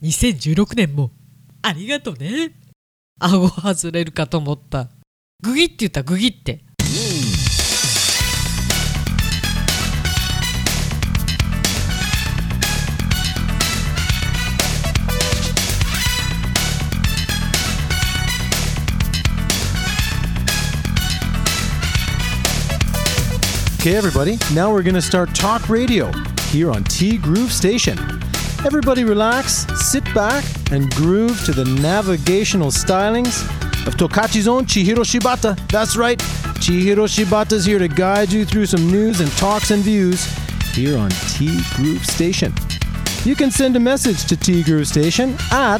2016年もありがとね。顎外れるかと思った。グギって言った。グギって。 Okay, everybody, now we're going to start talk radio here on T Groove Station. Everybody relax, sit back, and groove to the navigational stylings of Tokachi's own Chihiro Shibata. That's right, Chihiro Shibata's here to guide you through some news and talks and views here on T Groove Station. You can send a message to T Groove Station at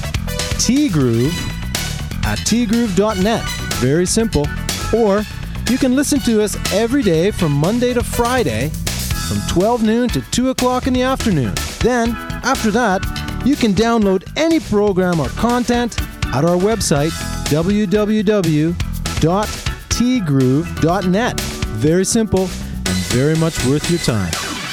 tgroove@tgroove.net. Very simple. Or you can listen to us every day from Monday to Friday from 12 noon to 2 o'clock in the afternoon. Then, after that, you can download any program or content at our website, www.tgroove.net. Very simple and very much worth your time.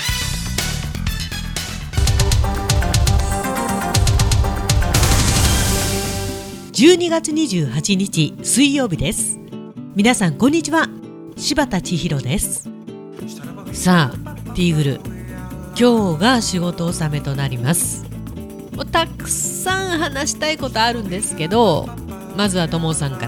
12月28日水曜日です。皆さんこんにちは。柴田千尋です。さあ、ティーグル、今日が仕事納めとなります。たくさん話したいことあるんですけど、まずはともさんから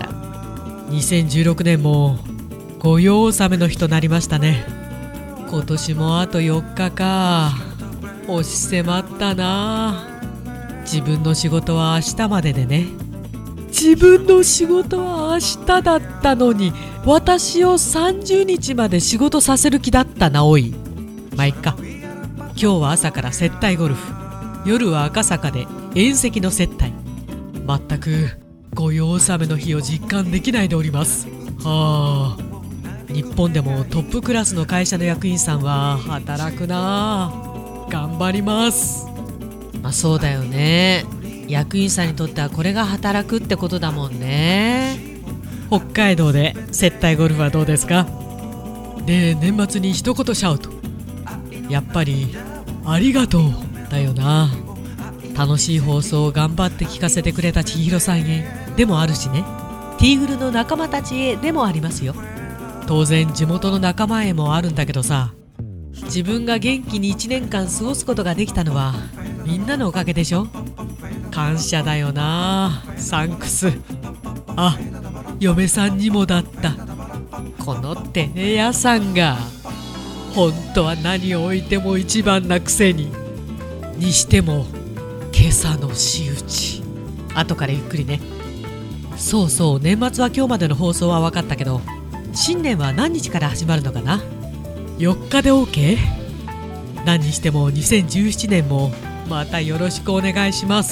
。2016年も御用納めの日となりましたね。今年もあと4日か。押し迫ったな。自分の仕事は明日まででね。自分の仕事は明日だったのに、私を30日まで仕事させる気だったな。おい、まあいっか。今日は朝から接待ゴルフ、夜は赤坂で遠石の接待。全く御用納めの日を実感できないでおります。はあ、日本でもトップクラスの会社の役員さんは働くな。頑張ります。まあそうだよね。役員さんにとってはこれが働くってことだもんね。北海道で接待ゴルフはどうですか？で、年末に一言シャウト。やっぱりありがとうだよな。楽しい放送を頑張って聞かせてくれた千尋さんへでもあるしね。ティーグルの仲間たちへでもありますよ。当然地元の仲間へもあるんだけどさ、自分が元気に1年間過ごすことができたのはみんなのおかげでしょ。感謝だよな。サンクス。あ、嫁さんにもだった。このてね屋さんが本当は何を置いても一番なくせにしても今朝の仕打ち。後からゆっくりね。そうそう、年末は今日までの放送は分かったけど、新年は何日から始まるのかな。4日で OK？ 何にしても2017年もまたよろしくお願いします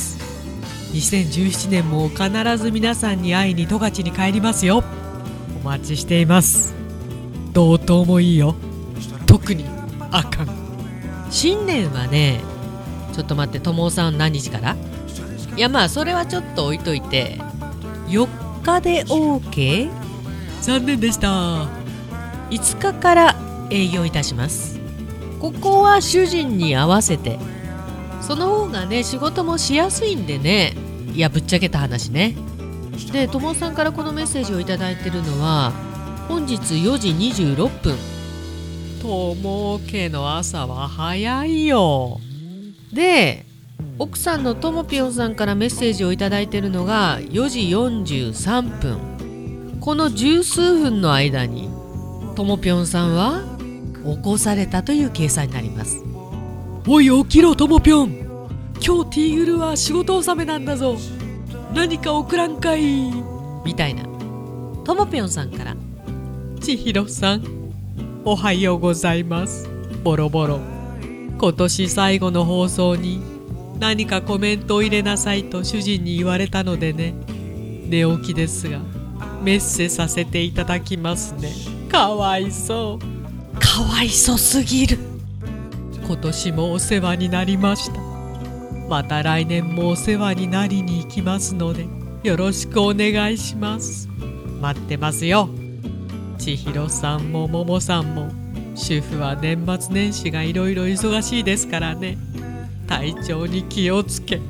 。2017年も必ず皆さんに会いに十勝に帰りますよ。お待ちしています。同等もいいよ。特にあかん。新年はね、ちょっと待って、ともさん何日から？いや、まあそれはちょっと置いといて、4日で OK？ 残念でした。5日から営業いたします。ここは主人に合わせて、その方がね、仕事もしやすいんでね。いや、ぶっちゃけた話ね。で、ともさんからこのメッセージをいただいてるのは本日4時26分。とも家の朝は早いよ。で、奥さんのともぴょんさんからメッセージをいただいてるのが4時43分。この十数分の間にともぴょんさんは起こされたという計算になります。おい起きろともぴょん、今日ティーグルは仕事納めなんだぞ、何か送らんかい、みたいな。ともぴょんさんから、千尋さんおはようございます、ボロボロ。今年最後の放送に何かコメントを入れなさいと主人に言われたのでね、寝起きですがメッセさせていただきますね。かわいそう、かわいそすぎる。今年もお世話になりました。また来年もお世話になりに行きますのでよろしくお願いします。待ってますよ。千尋さんもももさんも、主婦は年末年始がいろいろ忙しいですからね。体調に気をつけ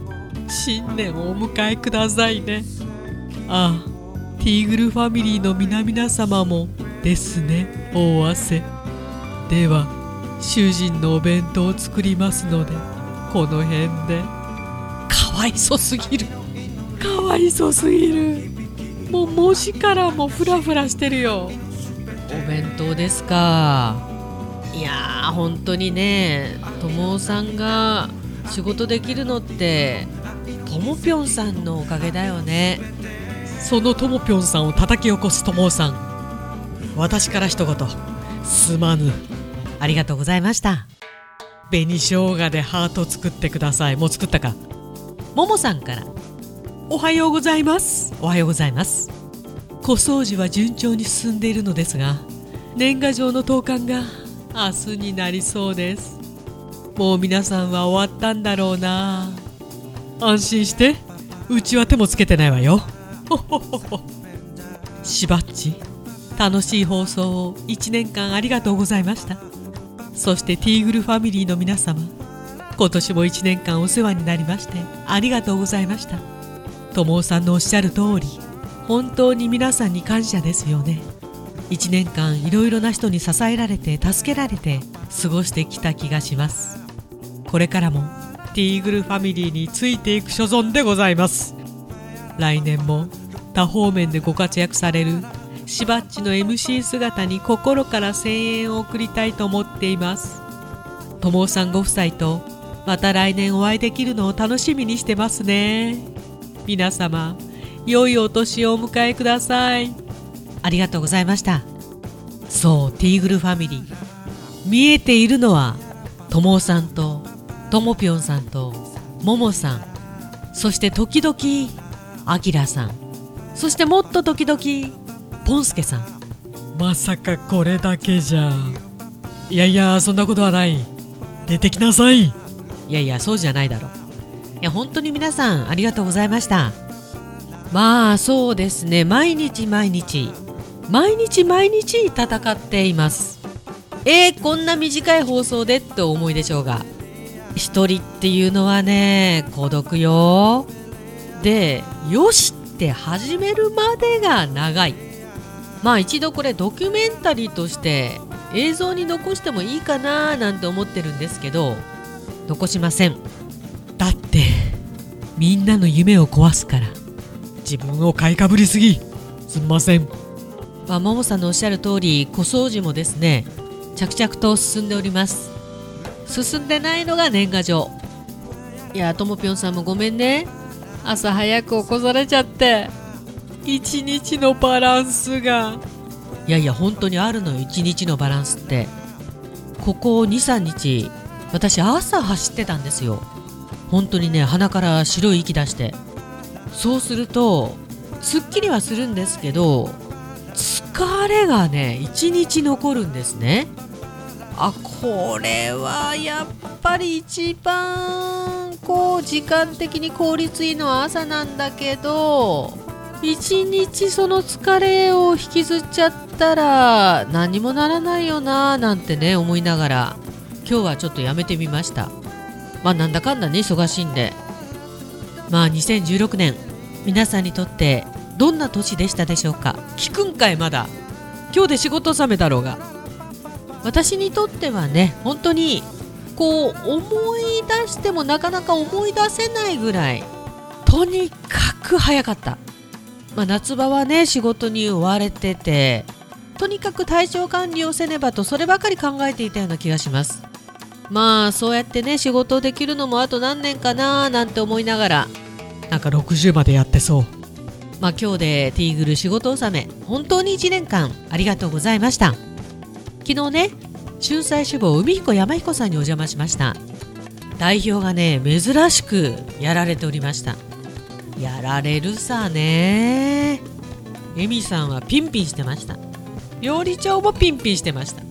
新年をお迎えくださいね。ああ、ティーグルファミリーの皆様もですね、おあせ。では主人のお弁当を作りますので、この辺で。かわいそすぎる、かわいそすぎる。もう文字からもフラフラしてるよ。お弁当ですか。いやー、本当にね、ともおさんが仕事できるのってともぴょんさんのおかげだよね。そのともぴょんさんを叩き起こすともおさん、私から一言、すまぬ。ありがとうございました。紅生姜でハート作ってください。もう作ったか。ももさんから、おはようございます。おはようございます。小掃除は順調に進んでいるのですが、年賀状の投函が明日になりそうです。もう皆さんは終わったんだろうな。安心して、うちは手もつけてないわよ。ほほほほ。しばっち、楽しい放送を1年間ありがとうございました。そしてティーグルファミリーの皆様、今年も1年間お世話になりましてありがとうございました。ともおさんのおっしゃる通り、本当に皆さんに感謝ですよね。1年間いろいろな人に支えられて助けられて過ごしてきた気がします。これからもティーグルファミリーについていく所存でございます。来年も多方面でご活躍されるしばっちの MC 姿に心から声援を送りたいと思っています。ともおさんご夫妻とまた来年お会いできるのを楽しみにしてますね。皆様、良いお年をお迎えください。ありがとうございました。そう、ティーグルファミリー、見えているのはともおさんとともぴょんさんとももさん、そして時々あきらさん、そしてもっと時々ぽんすけさん。まさかこれだけじゃ。いやいや、そんなことはない。出てきなさい。いやいや、そうじゃないだろう。いや、本当に皆さんありがとうございました。まあそうですね、毎日戦っています。こんな短い放送でってお思いでしょうが、一人っていうのはね、孤独よ。で、よしって始めるまでが長い。まあ一度これドキュメンタリーとして映像に残してもいいかななんて思ってるんですけど、残しません。だってみんなの夢を壊すから。自分を買いかぶりすぎ、すみません。ももさんのおっしゃる通り、小掃除もですね、着々と進んでおります。進んでないのが年賀状。いや、ともぴょんさんもごめんね、朝早く起こされちゃって。一日のバランスが、いやいや本当にあるのよ、一日のバランスって。ここ 2,3 日私朝走ってたんですよ。本当にね、鼻から白い息出して。そうするとすっきりはするんですけど、疲れがね一日残るんですね。これはやっぱり一番時間的に効率いいのは朝なんだけど、一日その疲れを引きずっちゃったら何もならないよななんてね思いながら、今日はちょっとやめてみました。なんだかんだね忙しいんで。2016年、皆さんにとってどんな年でしたでしょうか。聞くんかいまだ。今日で仕事納めだろうが。私にとってはね、本当に思い出してもなかなか思い出せないぐらい、とにかく早かった。夏場はね仕事に追われてて、とにかく体調管理をせねばとそればかり考えていたような気がします。そうやってね仕事できるのもあと何年かななんて思いながら、なんか60までやってそう。今日でティーグル仕事納め、本当に1年間ありがとうございました。昨日ね、春菜志望海彦山彦さんにお邪魔しました。代表がね珍しくやられておりました。やられるさね。エミさんはピンピンしてました。料理長もピンピンしてました。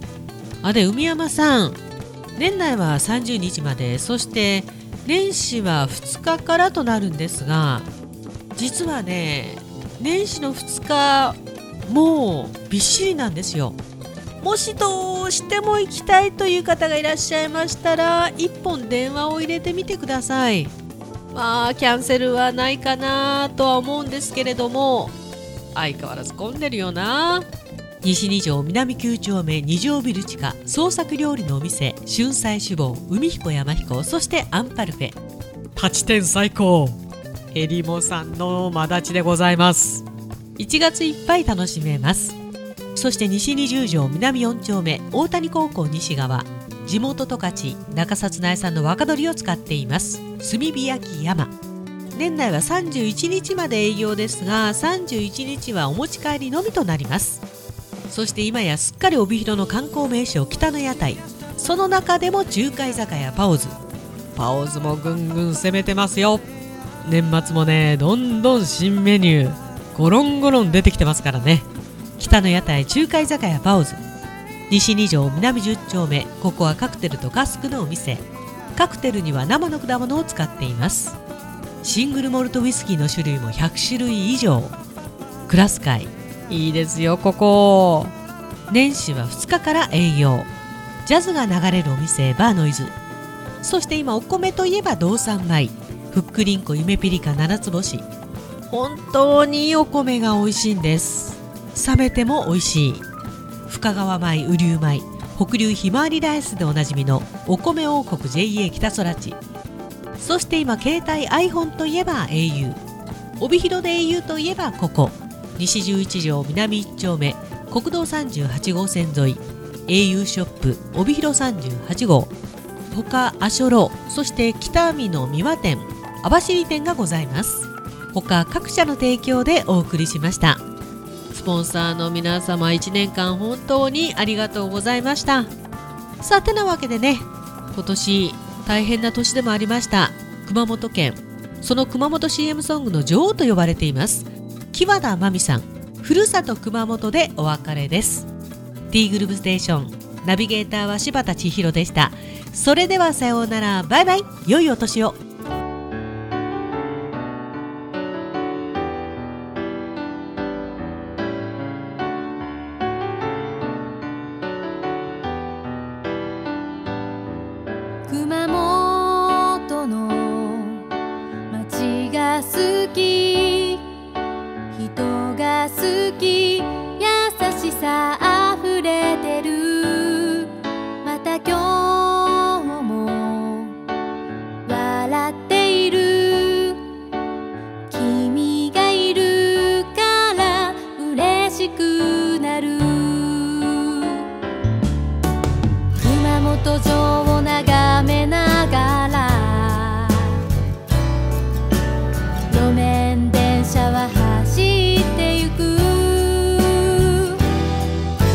で、海山さん、年内は30日まで、そして年始は2日からとなるんですが、実はね年始の2日もうびっしりなんですよ。もしどうしても行きたいという方がいらっしゃいましたら、1本電話を入れてみてください。 キャンセルはないかなとは思うんですけれども、相変わらず混んでるよな。西2条南9丁目2条ビル地下創作料理のお店春菜酒坊海彦山彦、そしてアンパルフェ。立ち点最高えりもさんのまだちでございます。1月いっぱい楽しめます。そして西20条南4丁目大谷高校西側地元十勝中札内産の若鶏を使っています炭火焼き山。年内は31日まで営業ですが、31日はお持ち帰りのみとなります。そして今やすっかり帯広の観光名所北の屋台、その中でも中華居酒屋パオズもぐんぐん攻めてますよ。年末もね、どんどん新メニューゴロンゴロン出てきてますからね。北の屋台中華居酒屋パオズ、西2条南10丁目、ここはカクテルとカスクのお店。カクテルには生の果物を使っています。シングルモルトウイスキーの種類も100種類以上。クラス会いいですよ。ここ年始は2日から営業。ジャズが流れるお店バーノイズ。そして今お米といえば道産米ふっくりんこ夢ピリカ7つ星。本当にいいお米が美味しいんです。冷めても美味しい深川米、雨竜米、北流ひまわりライスでおなじみのお米王国 JA 北空地。そして今携帯 iPhone といえば au、 帯広で au といえばここ西11条南1丁目国道38号線沿い au ショップ帯広38号、他アショロ、そして北見の三輪店、網走店がございます。他各社の提供でお送りしました。スポンサーの皆様1年間本当にありがとうございました。さてなわけでね、今年大変な年でもありました熊本県。その熊本 CM ソングの女王と呼ばれています木和田真美さん、ふるさと熊本でお別れです。 T グループステーションナビゲーターは柴田千尋でした。それではさようなら、バイバイ、良いお年を。 熊本の街が好き、人が好き、優しさあふれてる。また今日も笑っている。君がいるから嬉しくなる。熊本城を眺めながら路面電車は走ってゆく。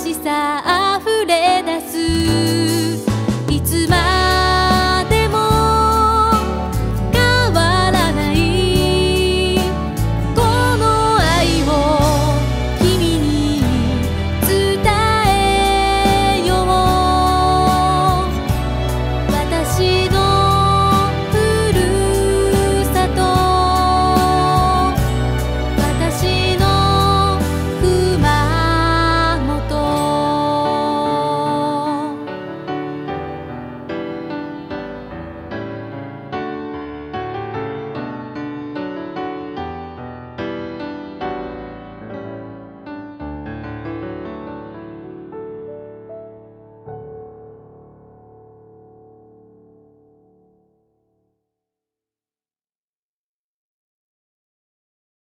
しさ